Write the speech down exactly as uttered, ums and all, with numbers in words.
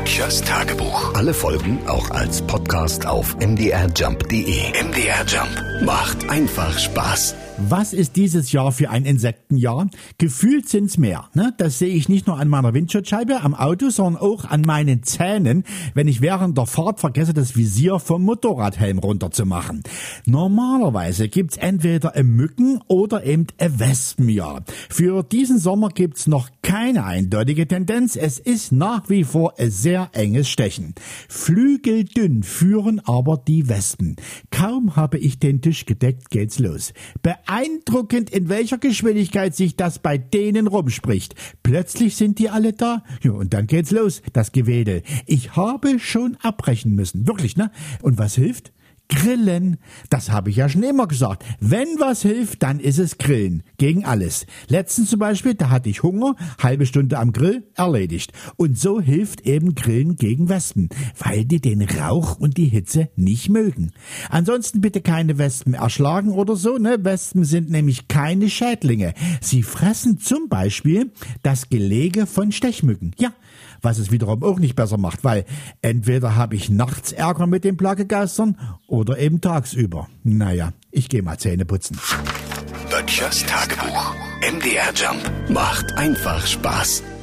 Böttchers Tagebuch. Alle Folgen auch als Podcast auf m d r jump punkt d e. M D R Jump macht einfach Spaß. Was ist dieses Jahr für ein Insektenjahr? Gefühlt sind's mehr. Ne? Das sehe ich nicht nur an meiner Windschutzscheibe am Auto, sondern auch an meinen Zähnen, wenn ich während der Fahrt vergesse, das Visier vom Motorradhelm runterzumachen. Normalerweise gibt's entweder ein Mücken- oder eben ein Wespenjahr. Für diesen Sommer gibt's noch keine eindeutige Tendenz. Es ist nach wie vor ein sehr enges Stechen. Flügeldünn führen aber die Wespen. Kaum habe ich den Tisch gedeckt, geht's los. Beeindruckend, in welcher Geschwindigkeit sich das bei denen rumspricht. Plötzlich sind die alle da. Ja, und dann geht's los, das Gewedel. Ich habe schon abbrechen müssen. Wirklich, ne? Und was hilft? Grillen. Das habe ich ja schon immer gesagt. Wenn was hilft, dann ist es Grillen. Gegen alles. Letztens zum Beispiel, da hatte ich Hunger, halbe Stunde am Grill, erledigt. Und so hilft eben Grillen gegen Wespen, weil die den Rauch und die Hitze nicht mögen. Ansonsten bitte keine Wespen erschlagen oder so, ne? Wespen sind nämlich keine Schädlinge. Sie fressen zum Beispiel das Gelege von Stechmücken. Ja, was es wiederum auch nicht besser macht, weil entweder habe ich nachts Ärger mit den Plagegeistern oder eben tagsüber. Naja, ich gehe mal Zähne putzen. Böttchers Tagebuch. M D R Jump macht einfach Spaß.